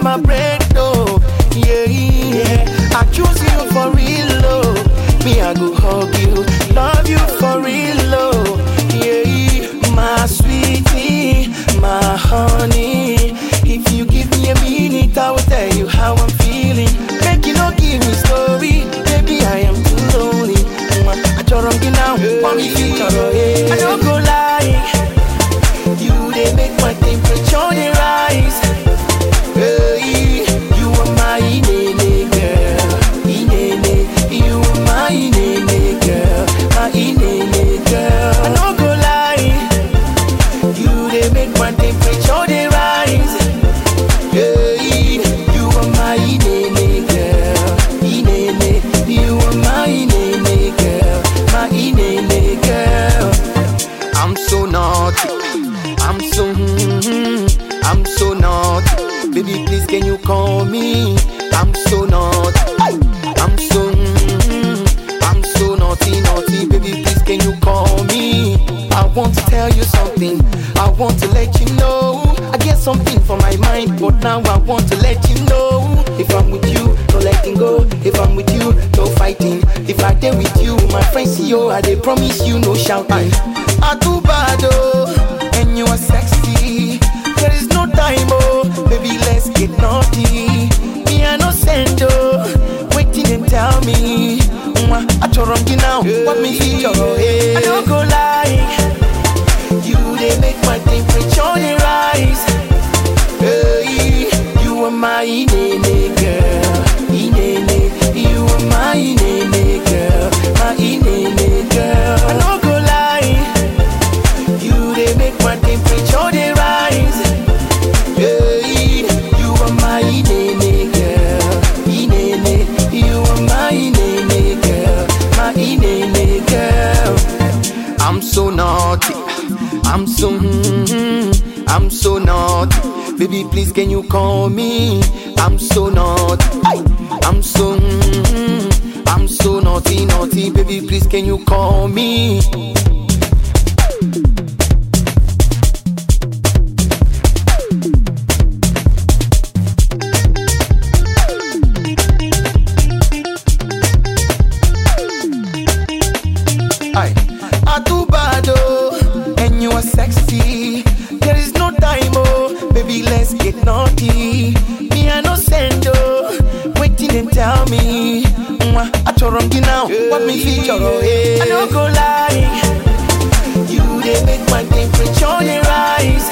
my bread, oh. Yeah, yeah. I choose you for real, oh. Me, I go hug you, love you for real, oh. Yeah, my sweetie, my honey. If you give me a minute, I will tell you how I'm feeling. Make you not give me story, baby, I am too lonely. I don't get now, mommy, I don't go lie. You they make my temperature they rise. Hey, you are my inene girl, inene. You are my inene girl, my inene girl. I don't go lie. You they make my temperature they rise. Hey, you are my inene girl, inene. You are my inene girl, my inene girl. I'm so naughty. I'm so naughty. Baby, please can you call me? I'm so naughty. I'm so naughty. Baby, please can you call me? I want to tell you something. I want to let you know. I get something for my mind, but now I want to let you know. If I'm with you, no letting go. If I'm with you, no fighting. If I dare with you, my friends see you, I they promise you no shouting. I do bad, oh, and you are sexy. There is no time, oh, baby, let's get naughty. Me, I no send, oh, waiting and tell me. I told you now, what me feel, hey. I don't go lie. You, they make my temperature they rise. Hey, you are my inene girl, inene. You are my inene girl, my inene girl. I don't go lie. You, they make my temperature they rise. Hey, you are my inene girl, inene. You are my inene girl, my inene girl. I'm so naughty. I'm so naughty. Baby, please can you call me? I'm so naughty. I'm so naughty. Baby, please can you call me? I do bad, oh, and you are sexy. There is no time, oh, baby, let's get naughty. Me, I no send, oh, waiting and tell me. I told you now, what me feel, hey. I don't go lie. You, they make my temperature they rise.